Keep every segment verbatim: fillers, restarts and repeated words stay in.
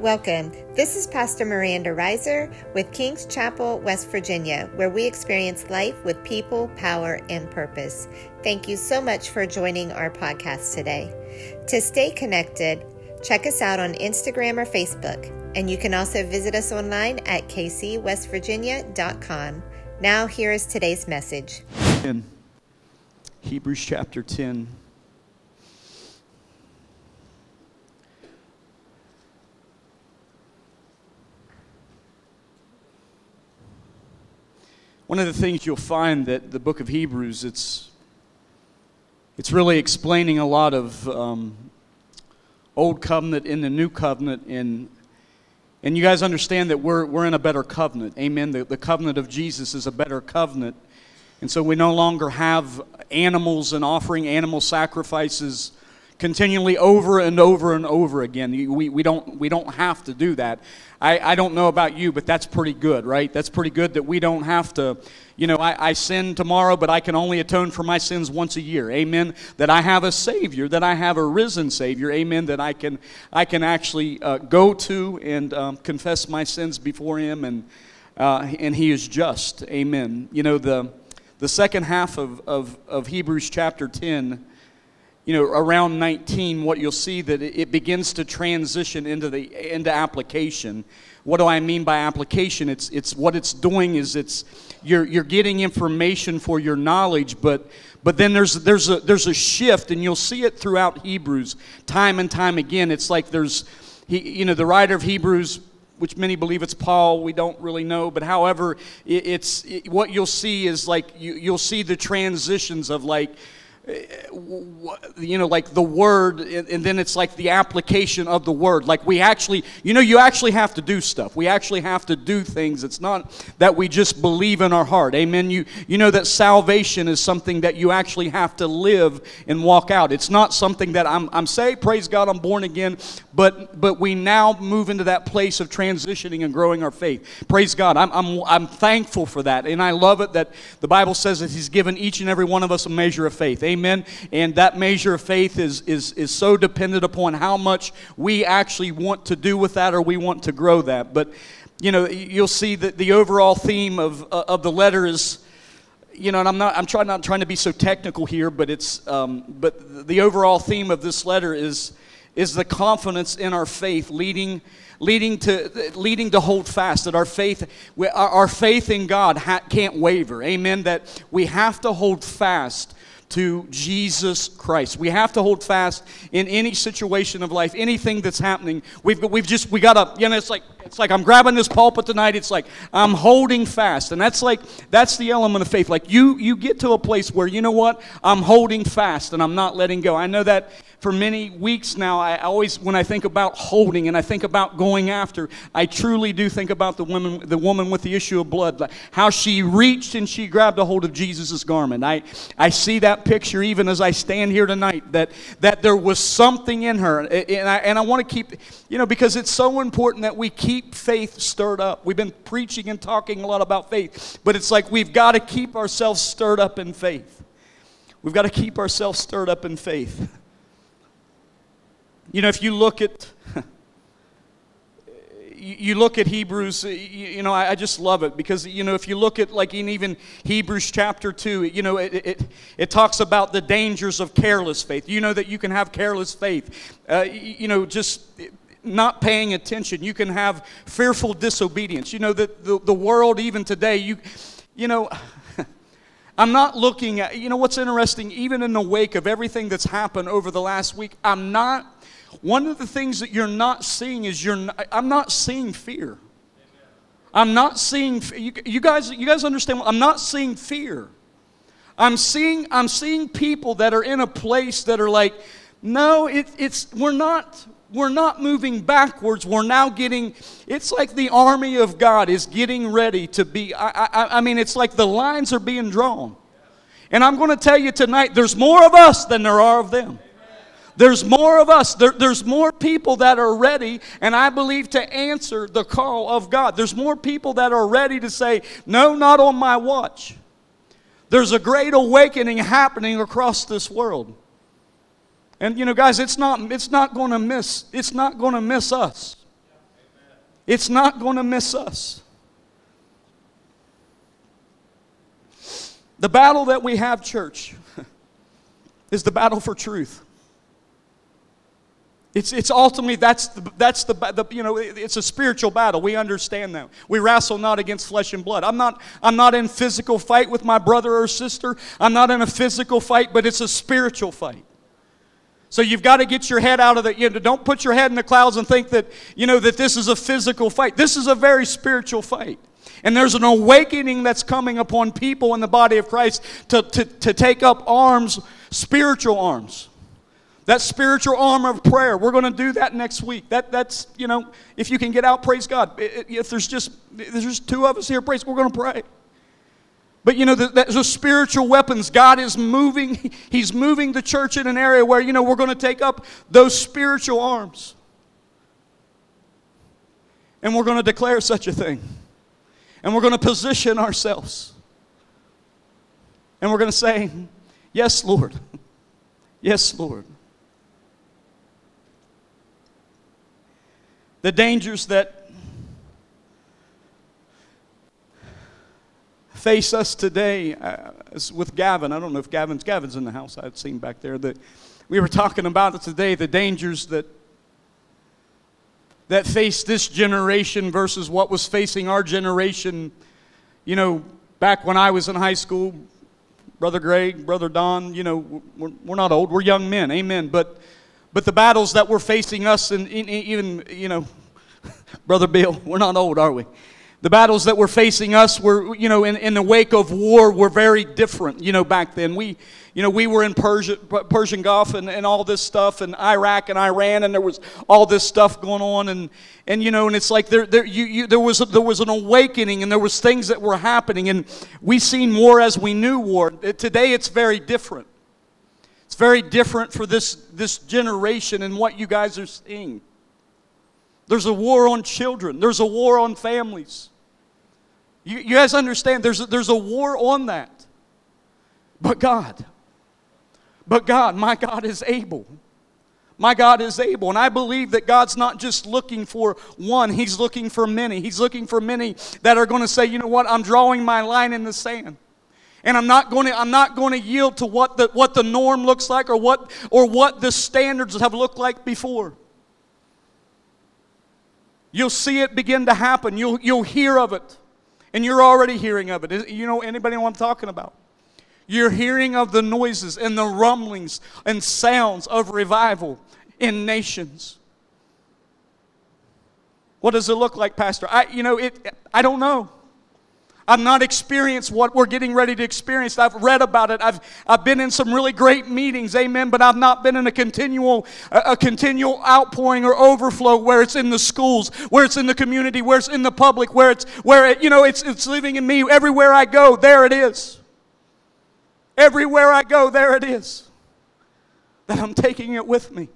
Welcome. This is Pastor Miranda Reiser with King's Chapel, West Virginia, where we experience life with people, power, and purpose. Thank you so much for joining our podcast today. To stay connected, check us out on Instagram or Facebook, and you can also visit us online at k c west virginia dot com. Now, here is today's message. In Hebrews chapter ten. One of the things you'll find that the book of Hebrews, it's it's really explaining a lot of um, old covenant in the new covenant, and and you guys understand that we're we're in a better covenant. Amen. The, the covenant of Jesus is a better covenant, and so we no longer have animals and offering animal sacrifices continually over and over and over again. We we don't we don't have to do that. I, I don't know about you, but that's pretty good, right? That's pretty good that we don't have to, you know, I, I sin tomorrow, but I can only atone for my sins once a year. Amen. That I have a Savior, that I have a risen Savior. Amen. That I can I can actually uh, go to and um, confess my sins before Him, and uh, and He is just. Amen. You know, the the second half of of, of Hebrews chapter ten. You know, around nineteen, what you'll see that it begins to transition into the into application. What do I mean by application? It's it's what it's doing is it's you're you're getting information for your knowledge, but but then there's there's a there's a shift, and you'll see it throughout Hebrews time and time again. It's like there's he you know the writer of Hebrews, which many believe it's Paul, we don't really know, but however, it, it's it, what you'll see is like you you'll see the transitions of like. You know, like the word, and then it's like the application of the word. Like we actually, you know, you actually have to do stuff. We actually have to do things. It's not that we just believe in our heart. Amen. You you know that salvation is something that you actually have to live and walk out. It's not something that I'm I'm saved, praise God, I'm born again, but but we now move into that place of transitioning and growing our faith. Praise God. I'm I'm I'm thankful for that, and I love it that the Bible says that He's given each and every one of us a measure of faith. Amen. Amen. And that measure of faith is, is, is so dependent upon how much we actually want to do with that, or we want to grow that. But, you know, you'll see that the overall theme of uh, of the letter is, you know, and I'm not I'm trying not trying to be so technical here, but it's um, but the overall theme of this letter is is the confidence in our faith, leading leading to leading to hold fast that our faith our, our faith in God ha- can't waver. Amen. That we have to hold fast to Jesus Christ. We have to hold fast in any situation of life, anything that's happening. We've we've just we gotta, you know, it's like it's like I'm grabbing this pulpit tonight. It's like I'm holding fast, and that's like that's the element of faith. Like you you get to a place where you know what, I'm holding fast and I'm not letting go. I know that. For many weeks now, I always, when I think about holding and I think about going after, I truly do think about the woman, the woman with the issue of blood, like how she reached and she grabbed a hold of Jesus' garment. I, I see that picture even as I stand here tonight, that that there was something in her, and I and I want to keep, you know, because it's so important that we keep faith stirred up. We've been preaching and talking a lot about faith, but it's like we've got to keep ourselves stirred up in faith. We've got to keep ourselves stirred up in faith. You know, if you look at, you look at Hebrews, you know, I just love it because, you know, if you look at like in even Hebrews chapter two, you know, it it, it talks about the dangers of careless faith. You know that you can have careless faith, uh, you know, just not paying attention. You can have fearful disobedience. You know, that the, the world even today, you, you know, I'm not looking at, you know, what's interesting, even in the wake of everything that's happened over the last week, I'm not, one of the things that you're not seeing is you're not, I'm not seeing fear. I'm not seeing, you, you guys you guys understand, I'm not seeing fear. I'm seeing I'm seeing people that are in a place that are like, no, it, it's we're not we're not moving backwards. We're now getting, it's like the army of God is getting ready to be, I, I, I mean, it's like the lines are being drawn. And I'm going to tell you tonight, there's more of us than there are of them. There's more of us. There, there's more people that are ready, and I believe, to answer the call of God. There's more people that are ready to say, no, not on my watch. There's a great awakening happening across this world. And you know, guys, it's not it's not going to miss it's not going to miss us. It's not going to miss us. The battle that we have, church, is the battle for truth. It's, it's ultimately, that's the, that's the, the, you know, it's a spiritual battle. We understand that. We wrestle not against flesh and blood. I'm not, I'm not in physical fight with my brother or sister. I'm not in a physical fight, but it's a spiritual fight. So you've got to get your head out of the, you know, don't put your head in the clouds and think that, you know, that this is a physical fight. This is a very spiritual fight. And there's an awakening that's coming upon people in the body of Christ to, to, to take up arms, spiritual arms. That spiritual armor of prayer. We're going to do that next week. That That's, you know, if you can get out, praise God. If there's just, there's just two of us here, praise, we're going to pray. But, you know, the, the spiritual weapons, God is moving. He's moving the church in an area where, you know, we're going to take up those spiritual arms. And we're going to declare such a thing. And we're going to position ourselves. And we're going to say, yes, Lord. Yes, Lord. The dangers that face us today, uh, with Gavin. I don't know if Gavin's Gavin's in the house. I'd seen back there that we were talking about it today. The dangers that that face this generation versus what was facing our generation. You know, back when I was in high school, Brother Greg, Brother Don. You know, we're, we're not old. We're young men. Amen. But but the battles that were facing us, and even, you know, Brother Bill, we're not old, are we? The battles that were facing us were, you know, in, in the wake of war were very different, you know, back then. We, you know, we were in Persia, Persian Gulf and, and all this stuff, and Iraq and Iran, and there was all this stuff going on, and, and you know, and it's like there, there, you, you, there was, a, there was an awakening, and there was things that were happening, and we seen war as we knew war. Today, it's very different. It's very different for this, this generation and what you guys are seeing. There's a war on children. There's a war on families. You, you guys understand, there's a, there's a war on that. But God, but God, my God is able. My God is able. And I believe that God's not just looking for one. He's looking for many. He's looking for many that are going to say, you know what, I'm drawing my line in the sand. And I'm not going to I'm not going to yield to what the what the norm looks like or what or what the standards have looked like before. You'll see it begin to happen. You'll you'll hear of it. And you're already hearing of it. You know anybody know what I'm talking about? You're hearing of the noises and the rumblings and sounds of revival in nations. What does it look like, Pastor? I you know it I don't know. I've not experienced what we're getting ready to experience. I've read about it. I've I've been in some really great meetings, amen, but I've not been in a continual a, a continual outpouring or overflow where it's in the schools, where it's in the community, where it's in the public, where it's where it, you know it's it's living in me. Everywhere I go, there it is. Everywhere I go, there it is. That I'm taking it with me.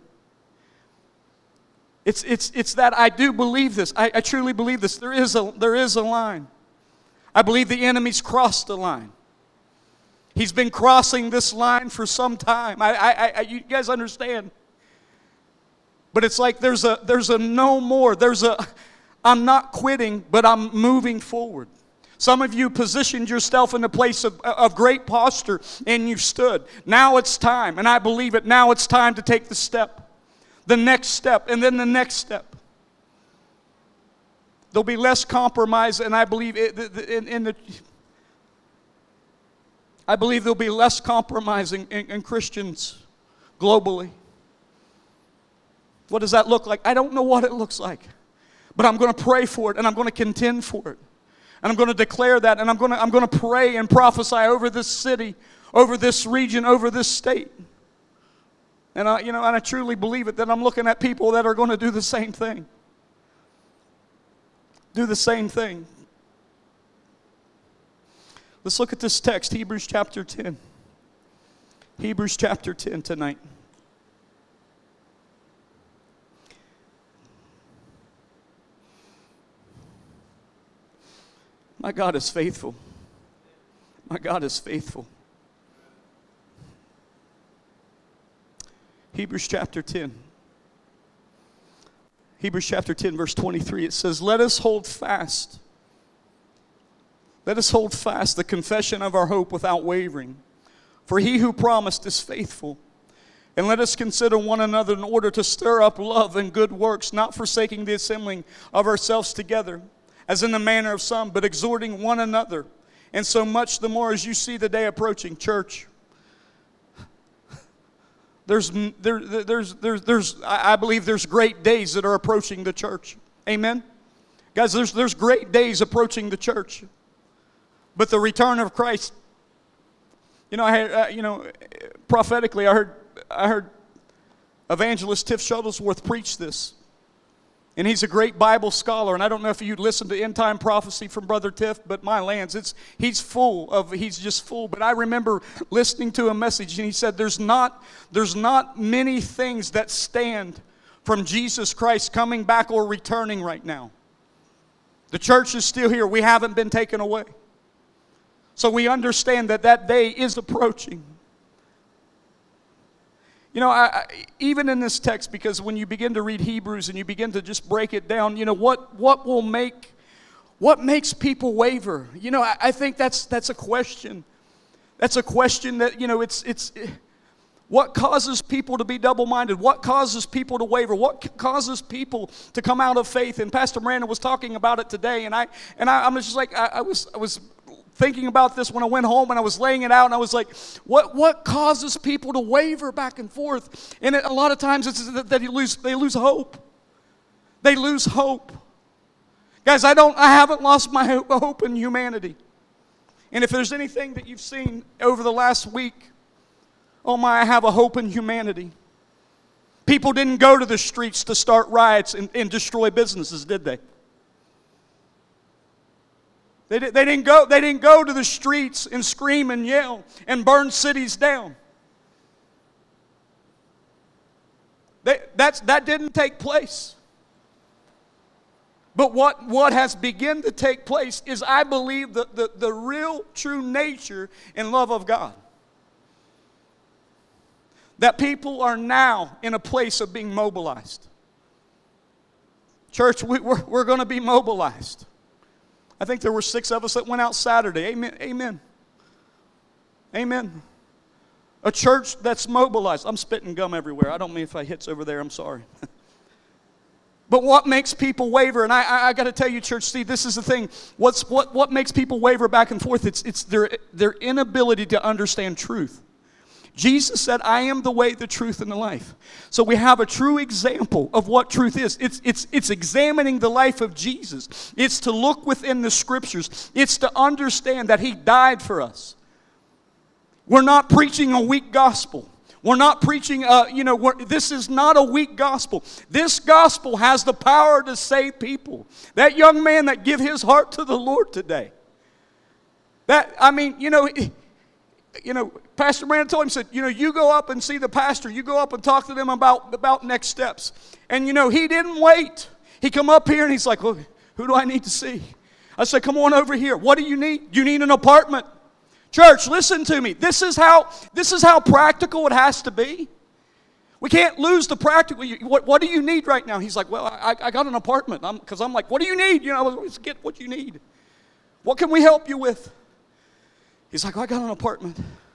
It's it's it's that I do believe this. I, I truly believe this. There is a there is a line. I believe the enemy's crossed the line. He's been crossing this line for some time. I, I, I, you guys understand? But it's like there's a, there's a no more. There's a, I'm not quitting, but I'm moving forward. Some of you positioned yourself in a place of, of great posture, and you've stood. Now it's time, and I believe it. Now it's time to take the step, the next step, and then the next step. There'll be less compromise, and I believe it, in, in the, I believe there'll be less compromising in, in Christians globally. What does that look like? I don't know what it looks like, but I'm going to pray for it, and I'm going to contend for it, and I'm going to declare that, and I'm going to I'm going to pray and prophesy over this city, over this region, over this state, and I you know and I truly believe it that I'm looking at people that are going to do the same thing. Do the same thing. Let's look at this text, Hebrews chapter ten. Hebrews chapter ten tonight. My God is faithful. My God is faithful. Hebrews chapter ten. Hebrews chapter ten, verse twenty-three, it says, let us hold fast. Let us hold fast the confession of our hope without wavering. For he who promised is faithful. And let us consider one another in order to stir up love and good works, not forsaking the assembling of ourselves together, as in the manner of some, but exhorting one another. And so much the more as you see the day approaching. Church, there's, there, there's, there's, there's, I believe there's great days that are approaching the church. Amen? Guys, there's, there's great days approaching the church. But the return of Christ, you know, I had, uh, you know, prophetically, I heard, I heard evangelist Tiff Shuttlesworth preach this. And he's a great Bible scholar. And I don't know if you listened to End Time Prophecy from Brother Tiff, but my lands, it's he's full of, he's just full. But I remember listening to a message, and he said, there's not, there's not many things that stand from Jesus Christ coming back or returning right now. The church is still here. We haven't been taken away. So we understand that that day is approaching. You know, I, I, even in this text, because when you begin to read Hebrews and you begin to just break it down, you know, what, what will make, what makes people waver? You know, I, I think that's that's a question. That's a question that, you know, it's, it's, what causes people to be double-minded? What causes people to waver? What causes people to come out of faith? And Pastor Miranda was talking about it today, and I, and I, I'm just like, I, I was, I was thinking about this when I went home, and I was laying it out, and I was like, what what causes people to waver back and forth? And it, a lot of times it's that they lose, they lose hope. They lose hope. Guys, I don't, I haven't lost my hope in humanity. And if there's anything that you've seen over the last week, oh my, I have a hope in humanity. People didn't go to the streets to start riots and, and destroy businesses, did they? They, they, didn't go, they didn't go to the streets and scream and yell and burn cities down. They, that's, that didn't take place. But what, what has begun to take place is, I believe, the, the, the real true nature and love of God. That people are now in a place of being mobilized. Church, we, we're, we're going to be mobilized. I think there were six of us that went out Saturday. Amen. Amen. Amen. A church that's mobilized. I'm spitting gum everywhere. I don't mean if I hits over there, I'm sorry. But what makes people waver? And I, I, I got to tell you, church, see, this is the thing. What's, what, what makes people waver back and forth? It's, it's their, their inability to understand truth. Jesus said, I am the way, the truth, and the life. So we have a true example of what truth is. It's, it's, it's examining the life of Jesus. It's to look within the Scriptures. It's to understand that He died for us. We're not preaching a weak gospel. We're not preaching, uh, you know, we're, this is not a weak gospel. This gospel has the power to save people. That young man that gave his heart to the Lord today. That, I mean, you know... You know, Pastor Brandon told him, he said, you know, you go up and see the pastor. You go up and talk to them about, about next steps. And, you know, he didn't wait. He come up here and he's like, well, who do I need to see? I said, come on over here. What do you need? You need an apartment. Church, listen to me. This is how, this is how practical it has to be. We can't lose the practical. What, what do you need right now? He's like, well, I, I got an apartment. Because I'm, I'm like, what do you need? You know, let's get what you need. What can we help you with? He's like, oh, I got an apartment.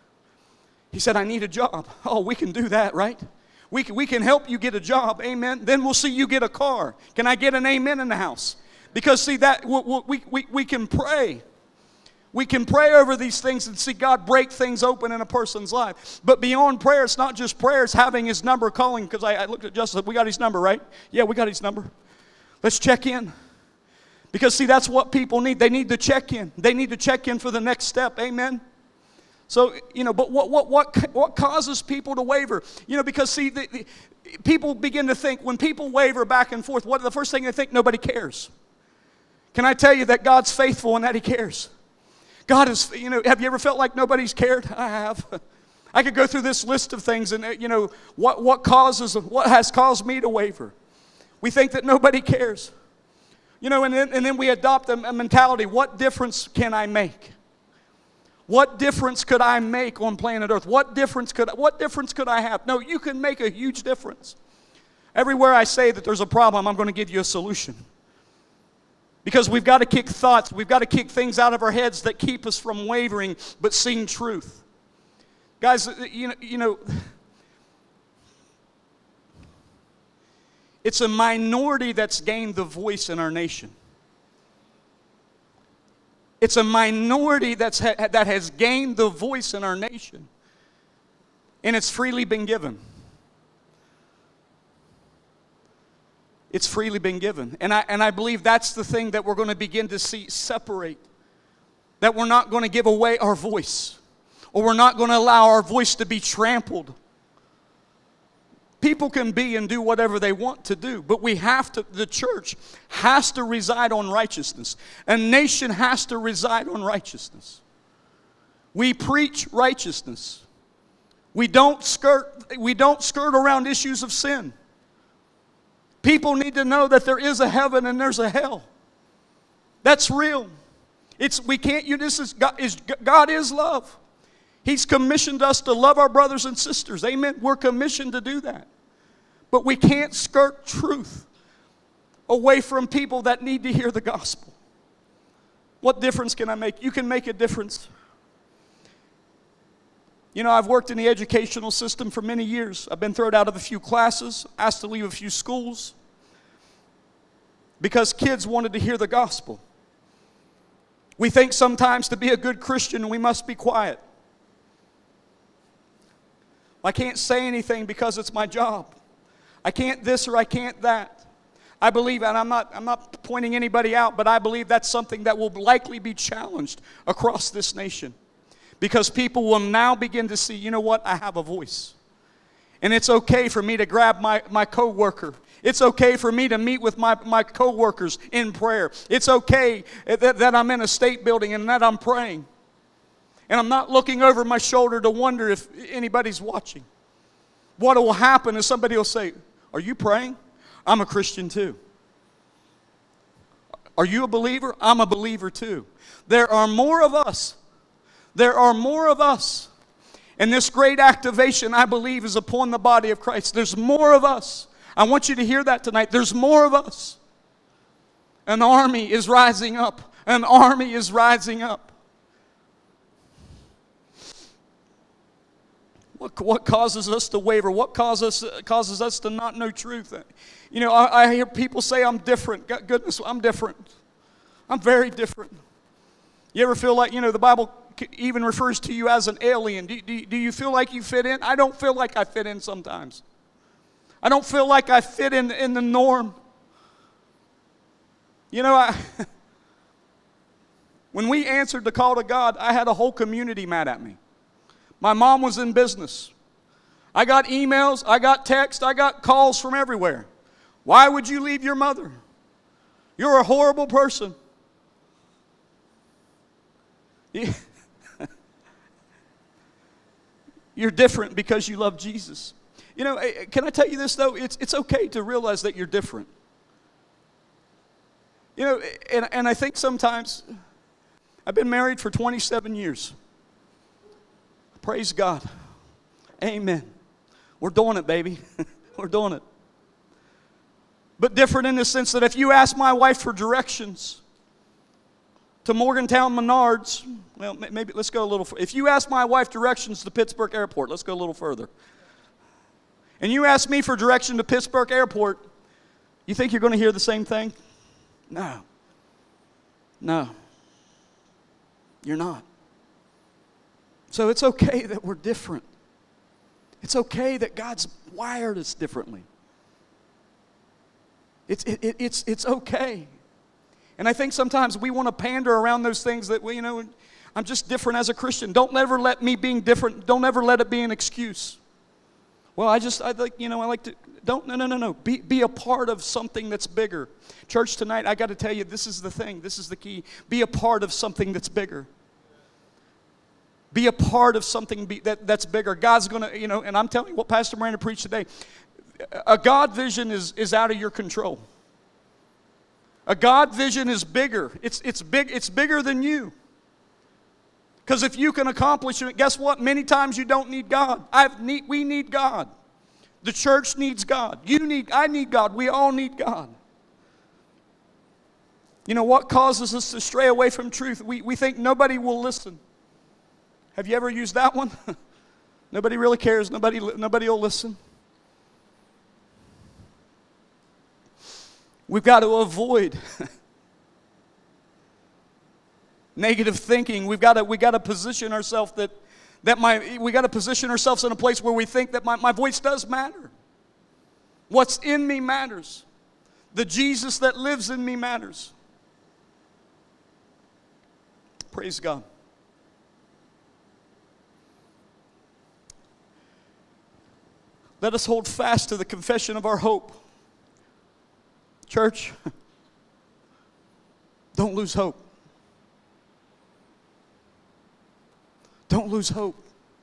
He said, I need a job. Oh, we can do that, right? We can, we can help you get a job, amen. Then we'll see you get a car. Can I get an amen in the house? Because, see, that we, we, we can pray. We can pray over these things and see God break things open in a person's life. But beyond prayer, it's not just prayer. It's having His number, calling. Because I, I looked at Justin, we got his number, right? Yeah, we got his number. Let's check in. Because, see, that's what people need. They need to check in. They need to check in for the next step. Amen? So, you know, but what what what, what causes people to waver? You know, because, see, the, the, people begin to think, when people waver back and forth, what the first thing they think? Nobody cares. Can I tell you that God's faithful and that He cares? God is, you know, have you ever felt like nobody's cared? I have. I could go through this list of things and, you know, what, what causes, what has caused me to waver? We think that nobody cares. You know, and then, and then we adopt a mentality, what difference can I make? What difference could I make on planet Earth? What difference could, what difference could I have? No, you can make a huge difference. Everywhere I say that there's a problem, I'm going to give you a solution. Because we've got to kick thoughts, we've got to kick things out of our heads that keep us from wavering, but seeing truth. Guys, you know, you know, it's a minority that's gained the voice in our nation. It's a minority that's ha- that has gained the voice in our nation. And it's freely been given. It's freely been given. And I, and I believe that's the thing that we're going to begin to see separate. That we're not going to give away our voice. Or we're not going to allow our voice to be trampled. People can be and do whatever they want to do. But we have to, the church has to reside on righteousness. A nation has to reside on righteousness. We preach righteousness. We don't skirt, we don't skirt around issues of sin. People need to know that there is a heaven and there's a hell. That's real. It's we can't. You this is God is God is love. He's commissioned us to love our brothers and sisters. Amen. We're commissioned to do that, but we can't skirt truth away from people that need to hear the gospel. What difference can I make? You can make a difference. You know, I've worked in the educational system for many years. I've been thrown out of a few classes, asked to leave a few schools, because kids wanted to hear the gospel. We think sometimes to be a good Christian, we must be quiet. I can't say anything because it's my job. I can't this or I can't that. I believe, and I'm not, I'm not pointing anybody out, but I believe that's something that will likely be challenged across this nation. Because people will now begin to see, you know what, I have a voice. And it's okay for me to grab my, my coworker. It's okay for me to meet with my, my coworkers in prayer. It's okay that, that I'm in a state building and that I'm praying. And I'm not looking over my shoulder to wonder if anybody's watching. What will happen is somebody will say, are you praying? I'm a Christian too. Are you a believer? I'm a believer too. There are more of us. There are more of us. And this great activation, I believe, is upon the body of Christ. There's more of us. I want you to hear that tonight. There's more of us. An army is rising up. An army is rising up. What, what causes us to waver? What causes, causes us to not know truth? You know, I, I hear people say, I'm different. God, goodness, I'm different. I'm very different. You ever feel like, you know, the Bible even refers to you as an alien? Do, do, do you feel like you fit in? I don't feel like I fit in sometimes. I don't feel like I fit in, in the norm. You know, I, when we answered the call to God, I had a whole community mad at me. My mom was in business. I got emails, I got texts, I got calls from everywhere. Why would you leave your mother? You're a horrible person. You're different because you love Jesus. You know, can I tell you this, though? It's, it's okay to realize that you're different. You know, and, and I think sometimes, I've been married for twenty-seven years. Praise God. Amen. We're doing it, baby. We're doing it. But different in the sense that if you ask my wife for directions to Morgantown Menards, well, maybe let's go a little further. If you ask my wife directions to Pittsburgh Airport, let's go a little further. And you ask me for direction to Pittsburgh Airport, you think you're going to hear the same thing? No. No. You're not. So it's okay that we're different. It's okay that God's wired us differently. It's, it, it, it's, it's okay. And I think sometimes we want to pander around those things that, we, you know, I'm just different as a Christian. Don't ever let me being different, don't ever let it be an excuse. Well, I just, I like, you know, I like to, don't, no, no, no, no. Be, be a part of something that's bigger. Church, tonight, I got to tell you, this is the thing. This is the key. Be a part of something that's bigger. Be a part of something be, that, that's bigger. God's going to, you know, and I'm telling you what Pastor Miranda preached today. A God vision is, is out of your control. A God vision is bigger. It's, it's, big, it's bigger than you. Because if you can accomplish it, guess what? Many times you don't need God. I've need, we need God. The church needs God. You need, I need God. We all need God. You know, what causes us to stray away from truth? We, we think nobody will listen. Have you ever used that one? Nobody really cares. Nobody, nobody will listen. We've got to avoid negative thinking. We've got to, we got to position ourselves that, that my, we got to position ourselves in a place where we think that my, my voice does matter. What's in me matters. The Jesus that lives in me matters. Praise God. Let us hold fast to the confession of our hope. Church, don't lose hope. Don't lose hope.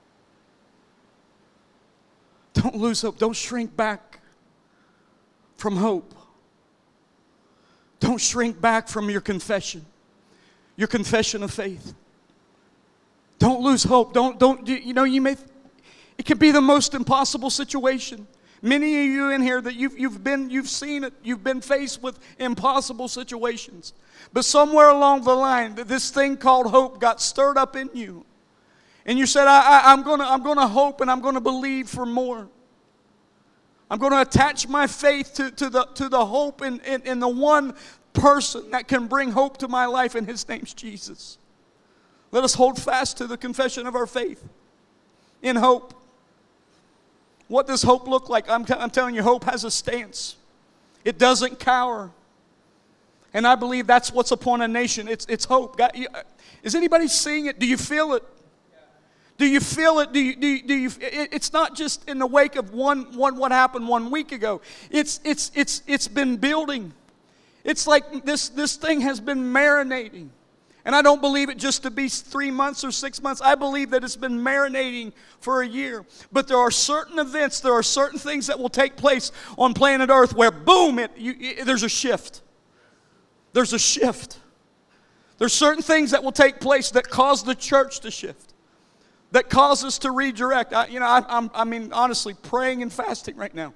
Don't lose hope. Don't shrink back from hope. Don't shrink back from your confession. Your confession of faith. Don't lose hope. Don't, don't, you know, you may, it can be the most impossible situation. Many of you in here that you've, you've been, you've seen it, you've been faced with impossible situations. But somewhere along the line, this thing called hope got stirred up in you. And you said, I, I, I'm gonna, I'm gonna hope and I'm gonna believe for more. I'm gonna attach my faith to, to, the, to the hope in, in, in the one person that can bring hope to my life, and his name's Jesus. Let us hold fast to the confession of our faith in hope. What does hope look like? I'm, t- I'm telling you, hope has a stance. It doesn't cower. And I believe that's what's upon a nation. It's, it's hope. God, you, is anybody seeing it? Do you feel it? Do you feel it? Do you, do you, do you, it, it's not just in the wake of one, one what happened one week ago. It's, it's, it's, it's been building. It's like this, this thing has been marinating. And I don't believe it just to be three months or six months. I believe that it's been marinating for a year. But there are certain events, there are certain things that will take place on planet Earth where, boom, it, you, it, there's a shift. There's a shift. There's certain things that will take place that cause the church to shift, that cause us to redirect. I, you know, I, I'm, I mean, honestly, praying and fasting right now.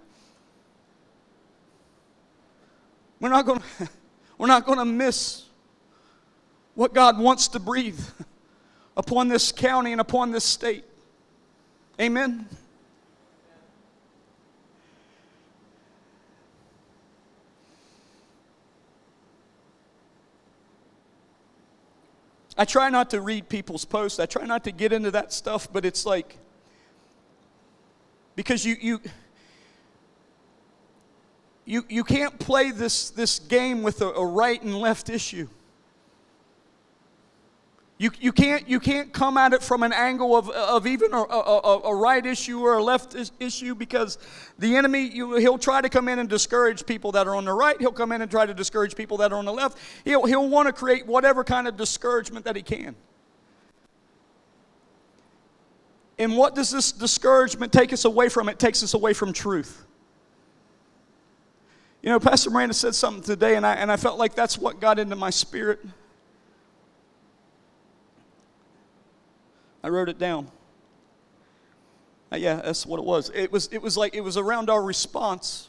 We're not going to, we're not going to miss what God wants to breathe upon this county and upon this state. Amen? I try not to read people's posts. I try not to get into that stuff, but it's like, because you you you, you can't play this, this game with a, a right and left issue. You, you, can't, you can't come at it from an angle of, of even a, a, a right issue or a left issue, because the enemy, you, he'll try to come in and discourage people that are on the right. He'll come in and try to discourage people that are on the left. He'll, he'll want to create whatever kind of discouragement that he can. And what does this discouragement take us away from? It takes us away from truth. You know, Pastor Miranda said something today, and I, and I felt like that's what got into my spirit. I wrote it down. Uh, yeah, that's what it was. It was it was like it was around our response.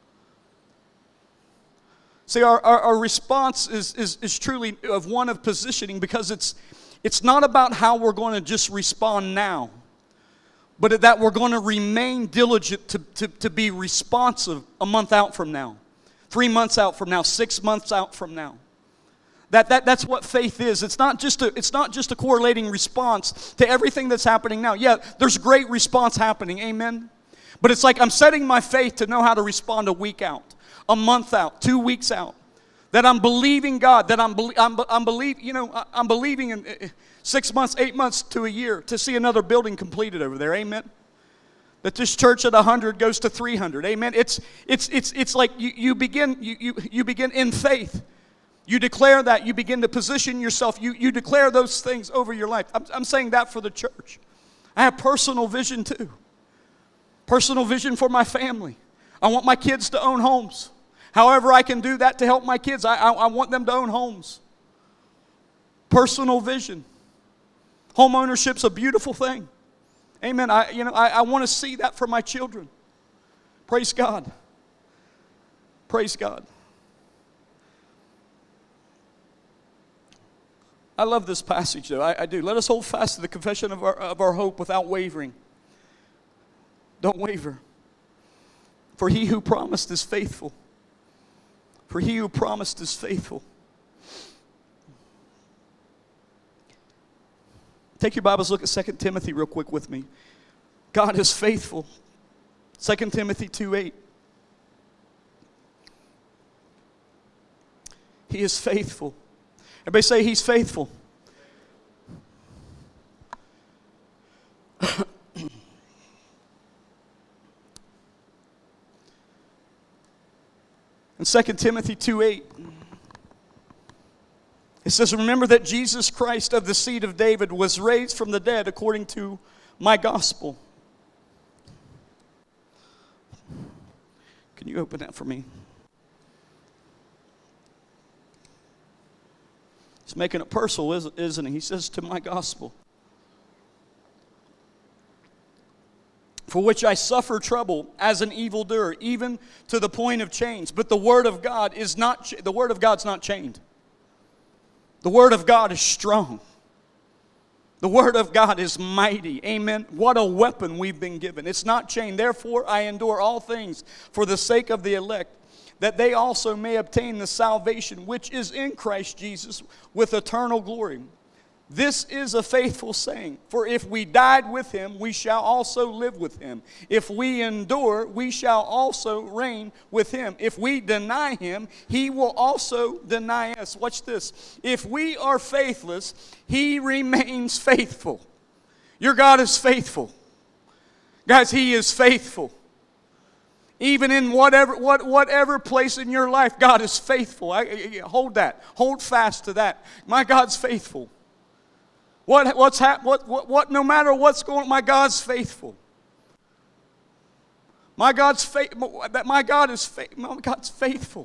See, our, our, our response is, is, is truly of one of positioning, because it's it's not about how we're going to just respond now, but that we're going to remain diligent to, to, to be responsive a month out from now, three months out from now, six months out from now. That, that, that's what faith is. It's not just a, it's not just a correlating response to everything that's happening now. Yeah, there's great response happening, amen? But it's like I'm setting my faith to know how to respond a week out, a month out, two weeks out. That I'm believing God, that I'm, I'm, I'm, believe, you know, I'm believing in six months, eight months to a year to see another building completed over there, amen? That this church at one hundred goes to three hundred, amen? It's, it's, it's, it's like you, you, begin, you, you, you begin in faith. You declare that. You begin to position yourself. You, you declare those things over your life. I'm, I'm saying that for the church. I have personal vision too. Personal vision for my family. I want my kids to own homes. However I can do that to help my kids, I, I, I want them to own homes. Personal vision. Home ownership's a beautiful thing. Amen. I, you know, I, I want to see that for my children. Praise God. Praise God. I love this passage, though. I, I do. Let us hold fast to the confession of our, of our hope without wavering. Don't waver. For he who promised is faithful. For he who promised is faithful. Take your Bibles, look at Second Timothy real quick with me. God is faithful. Second Timothy two eight. He is faithful. Everybody say he's faithful. In Second Timothy two eight, it says, remember that Jesus Christ of the seed of David was raised from the dead according to my gospel. Can you open that for me? He's making it personal, isn't he? He says, to my gospel. For which I suffer trouble as an evildoer, even to the point of chains. But the word of God is not, the word of God's not chained. The word of God is strong. The word of God is mighty. Amen. What a weapon we've been given. It's not chained. Therefore, I endure all things for the sake of the elect, that they also may obtain the salvation which is in Christ Jesus with eternal glory. This is a faithful saying, for if we died with him, we shall also live with him. If we endure, we shall also reign with him. If we deny him, he will also deny us. Watch this. If we are faithless, he remains faithful. Your God is faithful. Guys, he is faithful. Even in whatever what, whatever place in your life, God is faithful. I, I, hold that. Hold fast to that. My God's faithful. What, what's hap- what, what, what, no matter what's going on, my God's faithful. My God's faith. That my God is fa- my God's faithful.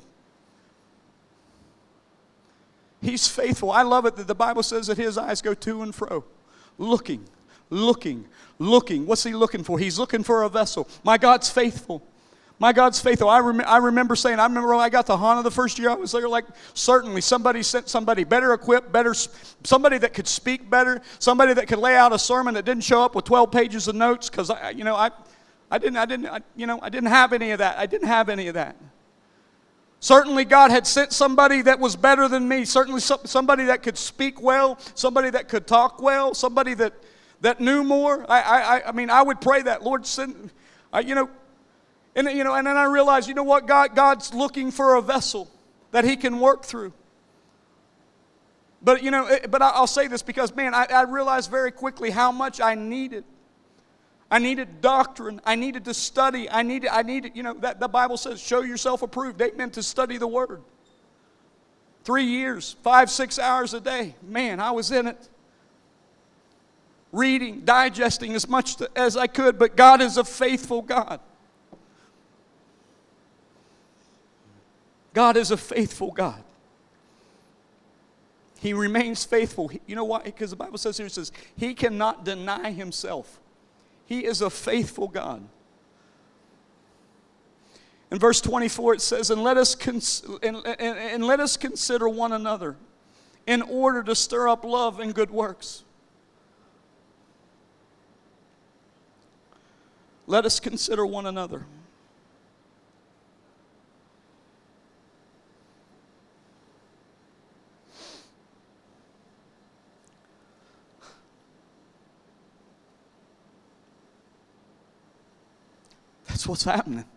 He's faithful. I love it that the Bible says that his eyes go to and fro, looking, looking, looking. What's he looking for? He's looking for a vessel. My God's faithful. My God's faithful. I, rem- I remember saying, I remember when I got to Hana the first year I was there, like, certainly somebody sent somebody better equipped, better, somebody that could speak better, somebody that could lay out a sermon that didn't show up with twelve pages of notes, because, I, you know, I, I didn't, I didn't, I, you know, I didn't have any of that. I didn't have any of that. Certainly God had sent somebody that was better than me, certainly somebody that could speak well, somebody that could talk well, somebody that, that knew more. I, I, I mean, I would pray that, Lord, send, I, you know, And you know, and then I realized, you know what, God, God's looking for a vessel that he can work through. But you know, but I'll say this because, man, I, I realized very quickly how much I needed. I needed doctrine. I needed to study. I needed, I needed, you know, that the Bible says, show yourself approved. They meant to study the Word. Three years, five, six hours a day. Man, I was in it. Reading, digesting as much as I could, but God is a faithful God. God is a faithful God. He remains faithful. You know why? Because the Bible says here, it says, he cannot deny himself. He is a faithful God. In verse twenty-four it says, and let us cons- and, and, and let us consider one another in order to stir up love and good works. Let us consider one another. That's what's happening.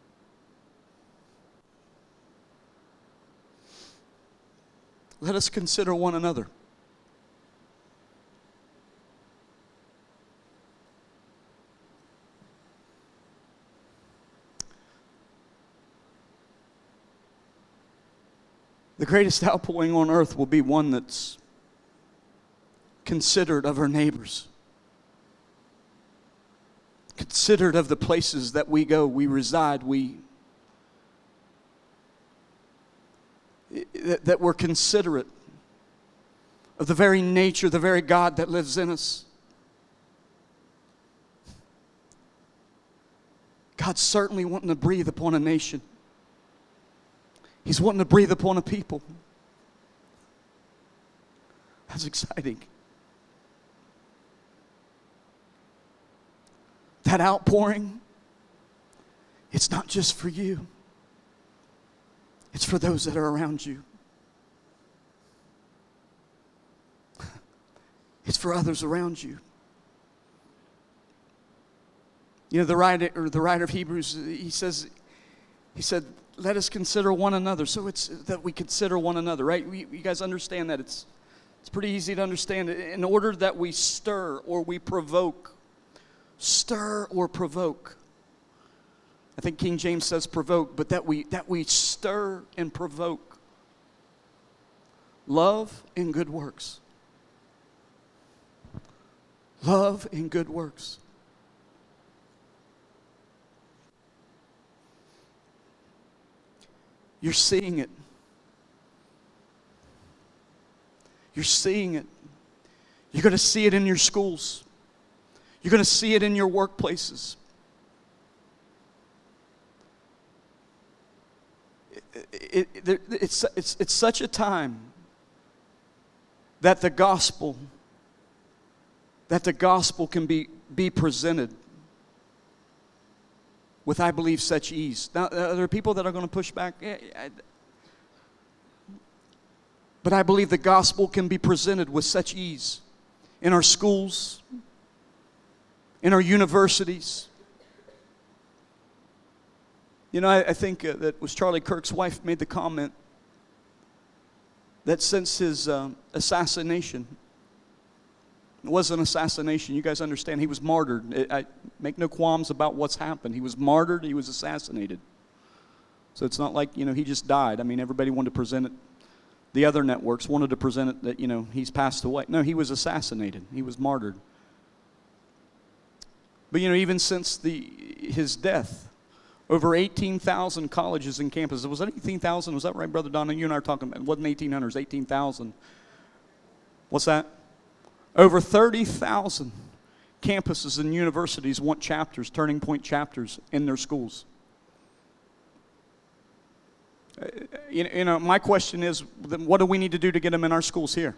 Let us consider one another. The greatest outpouring on earth will be one that's considerate of our neighbors. Considerate of the places that we go, we reside, we that we're considerate of the very nature, the very God that lives in us. God's certainly wanting to breathe upon a nation. He's wanting to breathe upon a people. That's exciting. That outpouring, it's not just for you. It's for those that are around you. It's for others around you. You know, the writer, or the writer of Hebrews, he says, he said, let us consider one another. So it's that we consider one another, right? We, you guys understand that. It's, it's pretty easy to understand. In order that we stir or we provoke, stir or provoke. I think King James says provoke, but that we, that we stir and provoke love and good works. Love and good works. You're seeing it. You're seeing it. You're going to see it in your schools. You're going to see it in your workplaces. It, it, it, it's, it's, it's such a time that the gospel, that the gospel can be, be presented with, I believe, such ease. Now, there are people that are going to push back. But I believe the gospel can be presented with such ease in our schools, in our universities. You know, I, I think uh, that was Charlie Kirk's wife made the comment that since his um, assassination, it wasn't an assassination. You guys understand. He was martyred. I make no qualms about what's happened. He was martyred. He was assassinated. So it's not like, you know, he just died. I mean, everybody wanted to present it. The other networks wanted to present it that, you know, he's passed away. No, he was assassinated. He was martyred. But, you know, even since the his death, over eighteen thousand colleges and campuses. Was that eighteen thousand? Was that right, Brother Donna? You and I are talking about it. It wasn't eighteen hundred, it was eighteen thousand. What's that? Over thirty thousand campuses and universities want chapters, Turning Point chapters in their schools. Uh, you, you know, my question is, then what do we need to do to get them in our schools here?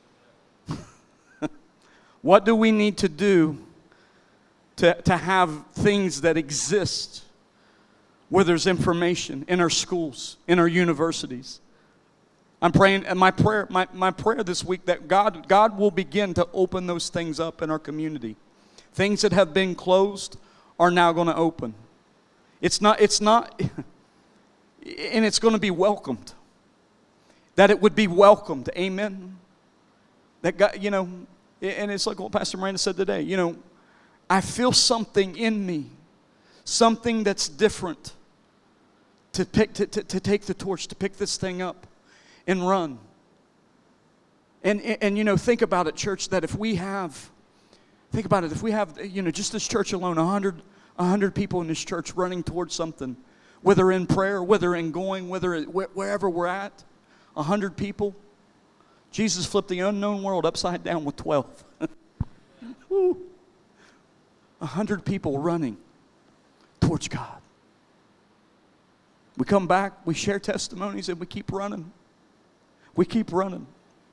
What do we need to do to, to have things that exist where there's information in our schools, in our universities? I'm praying, and my prayer, my, my prayer this week that God, God will begin to open those things up in our community. Things that have been closed are now going to open. It's not, it's not, and it's going to be welcomed. That it would be welcomed. Amen. That God, you know, and it's like what Pastor Miranda said today. You know, I feel something in me, something that's different, to pick, to, to, to take the torch, to pick this thing up and run. And, and, and, you know, think about it, church, that if we have, think about it, if we have, you know, just this church alone, a hundred, a hundred people in this church running towards something, whether in prayer, whether in going, whether it, wherever we're at, a hundred people, Jesus flipped the unknown world upside down with twelve. A hundred people running towards God. We come back, we share testimonies, and we keep running. We keep running.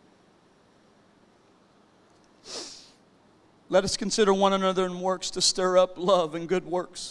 Let us consider one another in works to stir up love and good works.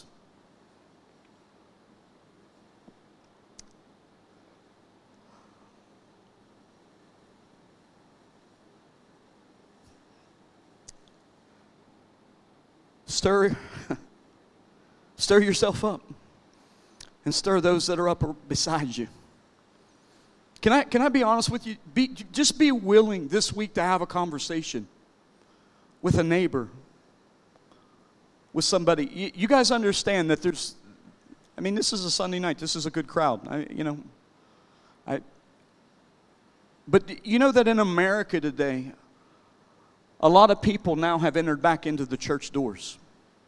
Stir, stir yourself up and stir those that are up beside you. Can I, can I be honest with you? Be, just be willing this week to have a conversation with a neighbor, with somebody. You, you guys understand that there's, I mean, this is a Sunday night. This is a good crowd. I, you know, I. But you know that in America today, a lot of people now have entered back into the church doors.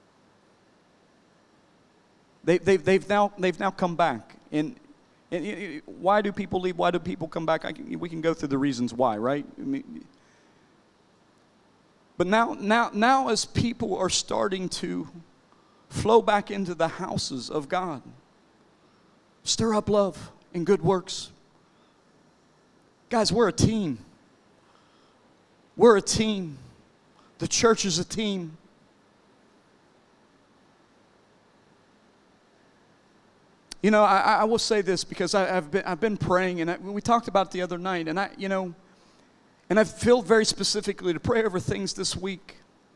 They, they've, they've, now, they've now come back. And, and why do people leave? Why do people come back? I can, we can go through the reasons why, right? I mean, but now, now, now as people are starting to flow back into the houses of God. Stir up love and good works. Guys, we're a team. We're a team. The church is a team. You know, I, I will say this because I, I've been I've been praying, and I, we talked about it the other night, and I, you know, and I feel very specifically to pray over things this week.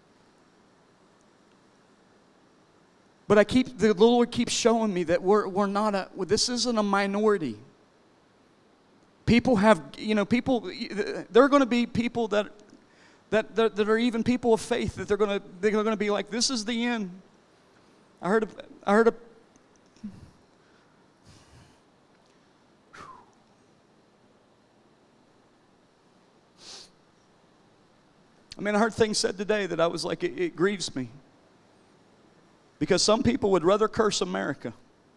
But I keep the Lord keeps showing me that we're we're not a this isn't a minority. People have, you know, people. There are going to be people that that that, that are even people of faith that they're going to they're going to be like, this is the end. I heard a, I heard a. I mean, I heard things said today that I was like, it, it grieves me. Because some people would rather curse America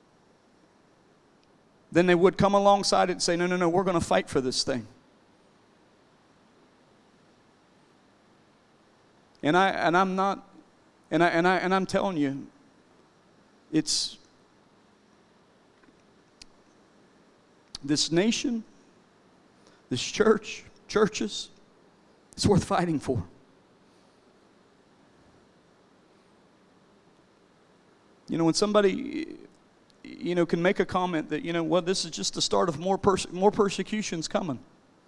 than they would come alongside it and say, no, no, no, we're going to fight for this thing. And I and I'm not, and I and I and I'm telling you, it's this nation, this church, churches, it's worth fighting for. You know, when somebody, you know, can make a comment that, you know, well, this is just the start of more perse- more persecutions coming.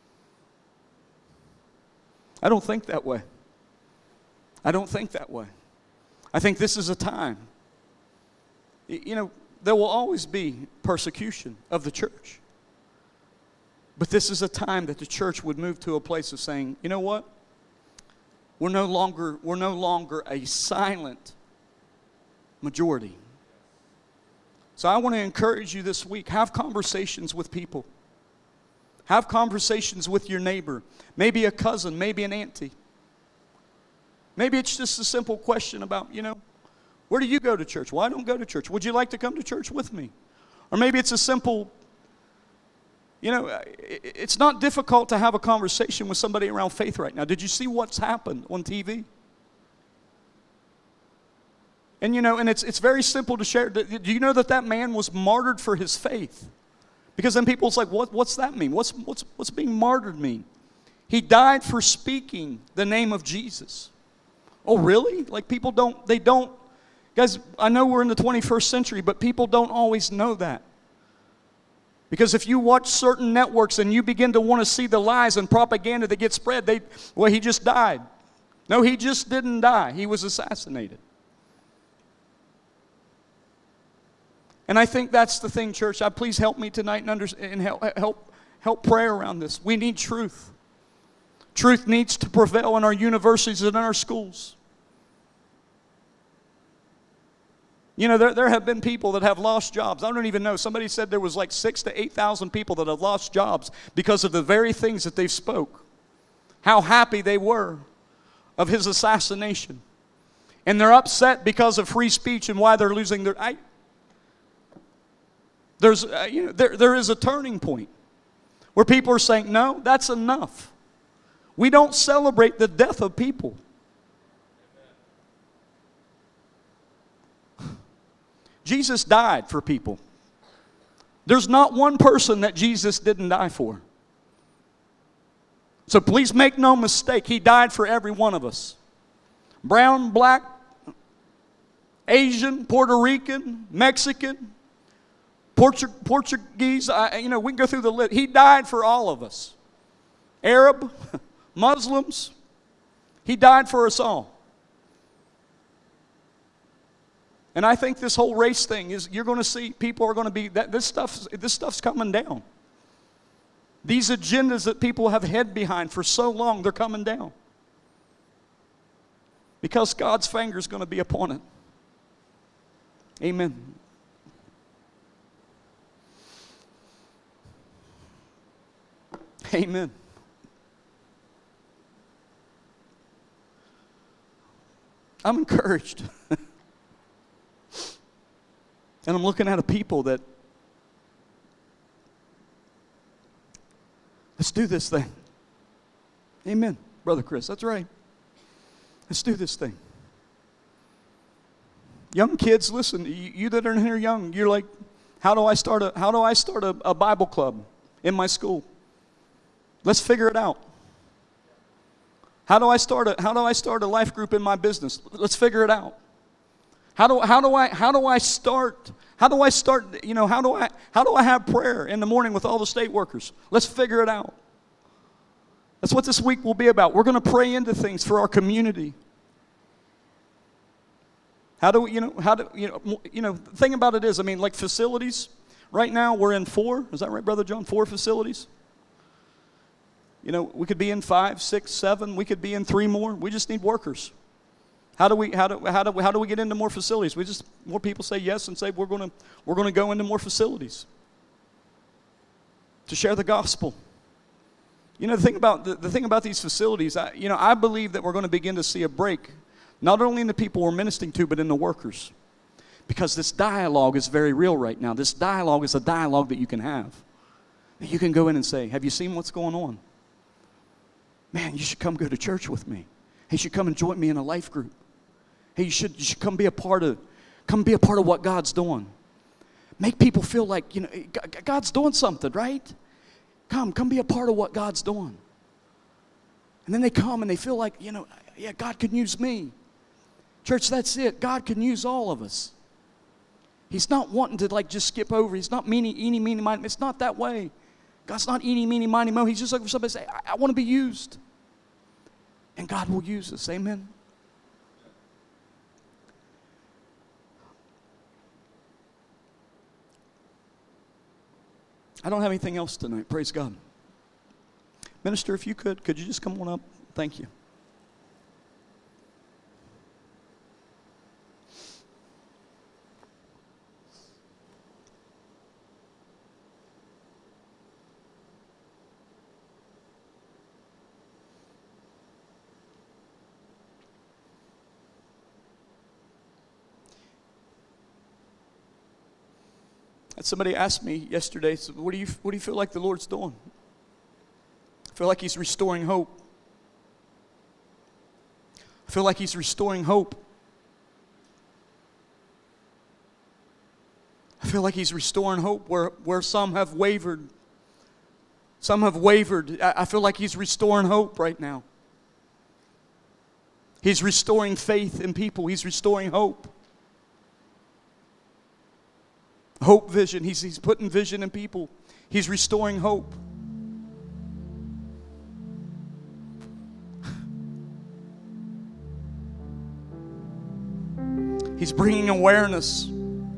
I don't think that way. I don't think that way. I think this is a time. You know, there will always be persecution of the church. But this is a time that the church would move to a place of saying, you know what? We're no longer, we're no longer a silent majority. So I want to encourage you this week, have conversations with people. Have conversations with your neighbor, maybe a cousin, maybe an auntie. Maybe it's just a simple question about, you know, where do you go to church? Well, I don't go to church. Would you like to come to church with me? Or maybe it's a simple, you know, it's not difficult to have a conversation with somebody around faith right now. Did you see what's happened on T V? And, you know, and it's it's very simple to share. Do you know that that man was martyred for his faith? Because then people's like, what, what's that mean? What's, what's, what's being martyred mean? He died for speaking the name of Jesus. Oh, really? Like people don't, they don't, guys, I know we're in the twenty-first century, but people don't always know that. Because if you watch certain networks and you begin to want to see the lies and propaganda that gets spread, they, well, he just died. No, he just didn't die. He was assassinated. And I think that's the thing, church. I, please help me tonight and, under, and help, help, help pray around this. We need truth. Truth needs to prevail in our universities and in our schools. You know, there, there have been people that have lost jobs. I don't even know. Somebody said there was like six to eight thousand people that have lost jobs because of the very things that they've spoke. How happy they were of his assassination. And they're upset because of free speech and why they're losing their... I, there's, uh, you know, there, there is a turning point where people are saying, no, that's enough. We don't celebrate the death of people. Jesus died for people. There's not one person that Jesus didn't die for. So please make no mistake, he died for every one of us. Brown, black, Asian, Puerto Rican, Mexican, Portu- Portuguese, I, you know, we can go through the list. He died for all of us. Arab, Muslims, he died for us all. And I think this whole race thing is, you're going to see people are going to be, that this stuff, this stuff's coming down. These agendas that people have hid behind for so long, they're coming down. Because God's finger is going to be upon it. Amen. Amen. I'm encouraged. And I'm looking at a people that, let's do this thing. Amen, Brother Chris, that's right. Let's do this thing. Young kids, listen, you, you that are in here young, you're like, how do I start a how do I start a, a Bible club in my school? Let's figure it out. How do I start a how do I start a life group in my business? Let's figure it out. How do how do I how do I start how do I start, you know, how do I how do I have prayer in the morning with all the state workers? Let's figure it out. That's what this week will be about. We're going to pray into things for our community. How do we, you know, how do, you know, you know, the thing about it is, I mean, like facilities, right now we're in four, is that right, Brother John? Four facilities? You know, we could be in five, six, seven, we could be in three more. We just need workers. How do we, how do, how do, we, how do we get into more facilities? We just, more people say yes and say we're going to, we're going to go into more facilities to share the gospel. You know, the thing about, the, the thing about these facilities, I, you know, I believe that we're going to begin to see a break, not only in the people we're ministering to, but in the workers. Because this dialogue is very real right now. This dialogue is a dialogue that you can have. That you can go in and say, have you seen what's going on? Man, you should come go to church with me. Hey, you should come and join me in a life group. Hey, you should, you should come be a part of, come be a part of what God's doing. Make people feel like, you know, God's doing something, right? Come, come be a part of what God's doing. And then they come and they feel like, you know, yeah, God can use me. Church, that's it. God can use all of us. He's not wanting to like just skip over. He's not meany, eeny, meeny, miny. It's not that way. God's not eeny, meeny, miny, mo. He's just looking for somebody to say, I, I want to be used. And God will use us. Amen. I don't have anything else tonight. Praise God. Minister, if you could, could you just come on up? Thank you. Somebody asked me yesterday, so what do you what do you feel like the Lord's doing? I feel like He's restoring hope. I feel like He's restoring hope. I feel like He's restoring hope where, where some have wavered. Some have wavered. I, I feel like He's restoring hope right now. He's restoring faith in people. He's restoring hope. Hope vision. He's, he's putting vision in people. He's restoring hope. He's bringing awareness.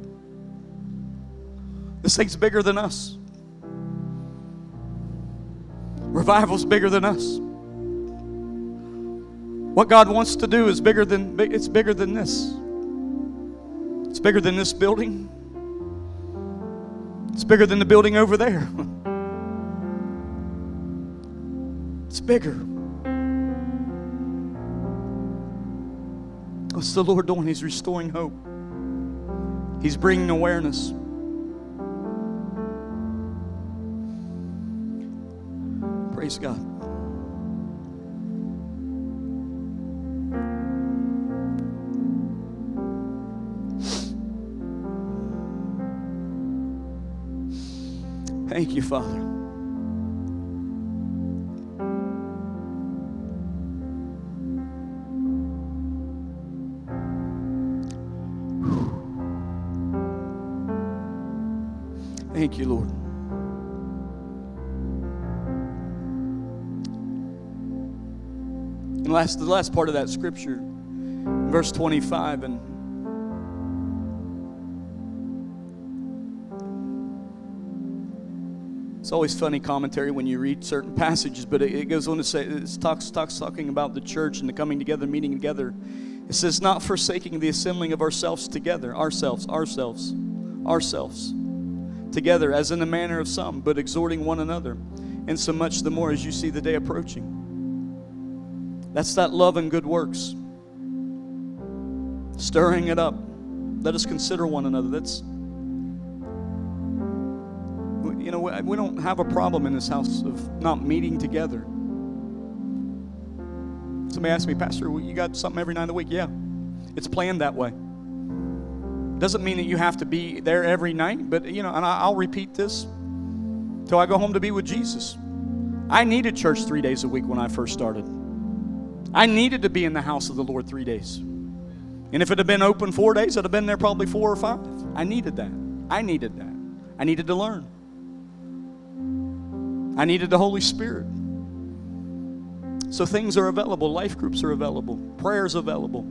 This thing's bigger than us. Revival's bigger than us. What God wants to do is bigger than, it's bigger than this. It's bigger than this building. It's bigger than the building over there. It's bigger. What's the Lord doing? He's restoring hope. He's bringing awareness. Praise God. Thank you, Father. Thank you, Lord. And last, the last part of that scripture, verse twenty-five, and it's always funny commentary when you read certain passages, but it, it goes on to say, it talks, talks talking about the church and the coming together, meeting together. It says, not forsaking the assembling of ourselves together, ourselves, ourselves, ourselves, together, as in the manner of some, but exhorting one another, and so much the more as you see the day approaching. That's that love and good works. Stirring it up. Let us consider one another. That's, you know, we don't have a problem in this house of not meeting together. Somebody asked me, Pastor, you got something every night of the week? Yeah, it's planned that way. Doesn't mean that you have to be there every night, but, you know, and I'll repeat this till I go home to be with Jesus. I needed church three days a week when I first started. I needed to be in the house of the Lord three days. And if it had been open four days, I'd have been there probably four or five. I needed that. I needed that. I needed to learn. I needed the Holy Spirit. So things are available. Life groups are available. Prayers available.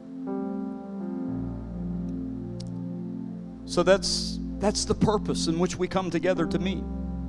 So that's that's the purpose in which we come together to meet.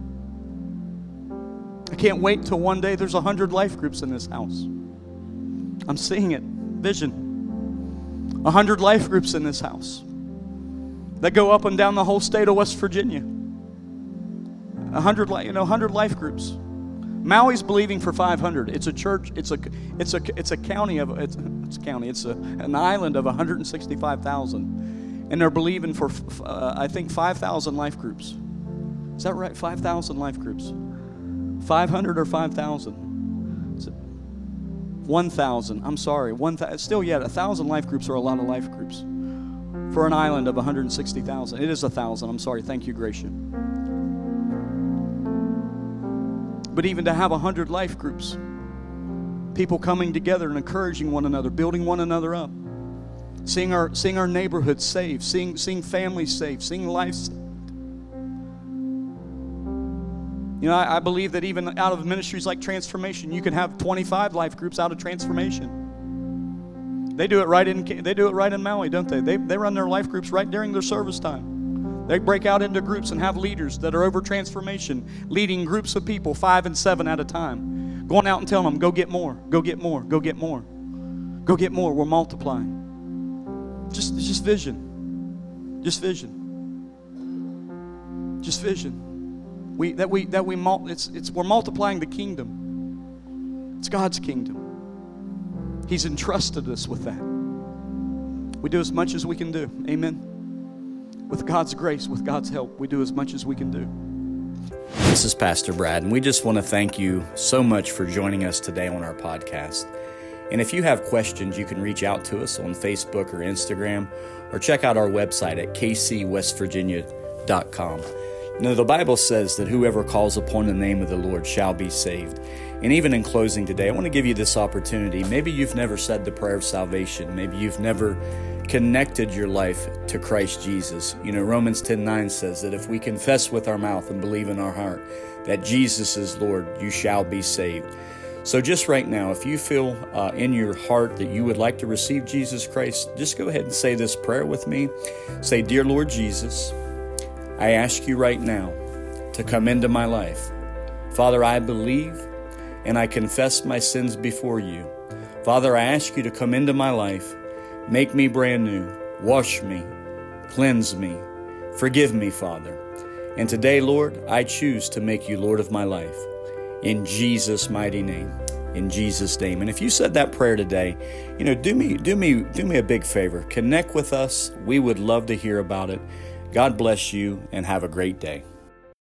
I can't wait till one day there's a hundred life groups in this house. I'm seeing it. Vision. A hundred life groups in this house that go up and down the whole state of West Virginia. A hundred, you know, hundred life groups. Maui's believing for five hundred. It's a church. It's a, it's a, it's a county of, it's, it's a county. It's a, an island of one hundred sixty-five thousand, and they're believing for, uh, I think, five thousand life groups. Is that right? five thousand life groups. five hundred or five thousand? one thousand. I'm sorry. One th- still yet, one thousand life groups are a lot of life groups for an island of one hundred sixty thousand. It is one thousand. I'm sorry. Thank you, Gracia. But even to have one hundred life groups, people coming together and encouraging one another, building one another up, seeing our seeing our neighborhoods saved, seeing seeing families saved, seeing lives saved. You know, I, I believe that even out of ministries like Transformation, you can have twenty-five life groups out of Transformation. They do it right in they do it right in Maui, don't they? They they run their life groups right during their service time. They break out into groups and have leaders that are over Transformation, leading groups of people, five and seven at a time, going out and telling them, go get more, go get more, go get more, go get more. We're multiplying. Just just vision, just vision, just vision. We that we that we it's it's we're multiplying the kingdom. It's God's kingdom. He's entrusted us with that. We do as much as we can do. Amen. With God's grace, with God's help, we do as much as we can do. This is Pastor Brad, and we just want to thank you so much for joining us today on our podcast. And if you have questions, you can reach out to us on Facebook or Instagram, or check out our website at k c west virginia dot com. You know, the Bible says that whoever calls upon the name of the Lord shall be saved. And even in closing today, I want to give you this opportunity. Maybe you've never said the prayer of salvation. Maybe you've never connected your life to Christ Jesus. You know, Romans ten nine says that if we confess with our mouth and believe in our heart that Jesus is Lord, you shall be saved. So just right now, if you feel uh, in your heart that you would like to receive Jesus Christ, just go ahead and say this prayer with me. Say, Dear Lord Jesus, I ask you right now to come into my life. Father, I believe and I confess my sins before you. Father, I ask you to come into my life, make me brand new, wash me, cleanse me, forgive me, Father. And today, Lord, I choose to make you Lord of my life. In Jesus' mighty name. In Jesus' name. And if you said that prayer today, you know, do me, do me, do me a big favor. Connect with us. We would love to hear about it. God bless you and have a great day.